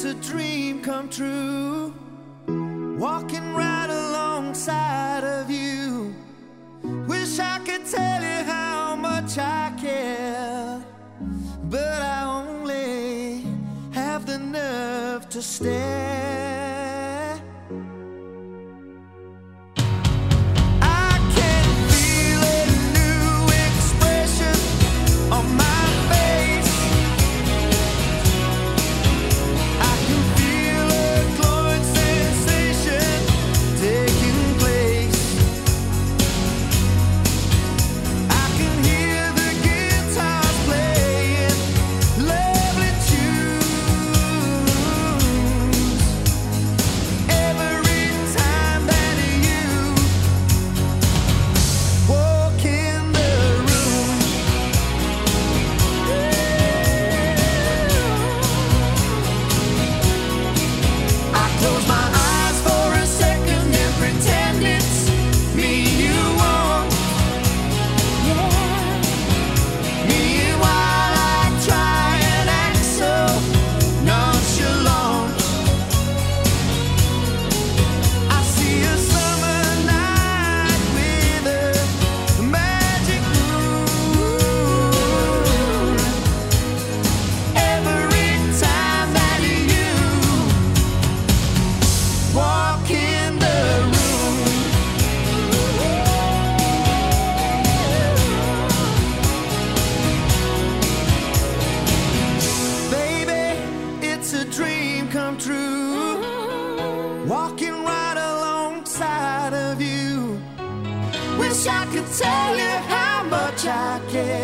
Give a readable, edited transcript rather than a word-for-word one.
it's a dream come true. Walking right alongside of you. Wish I could tell you how much I care, but I only have the nerve to stare. I can feel a new expression on my face. I can feel a glowing sensation taking place. I can hear the guitars playing lovely tunes. Every time that you walk in the room, I close my eyes for a second and pretend it's me you want. Meanwhile, I try and act so nonchalant. I see a summer night with a magic moon. Every time that you walk in the room, baby, it's a dream come true. Walking right alongside of you. Wish I could tell you how much I care,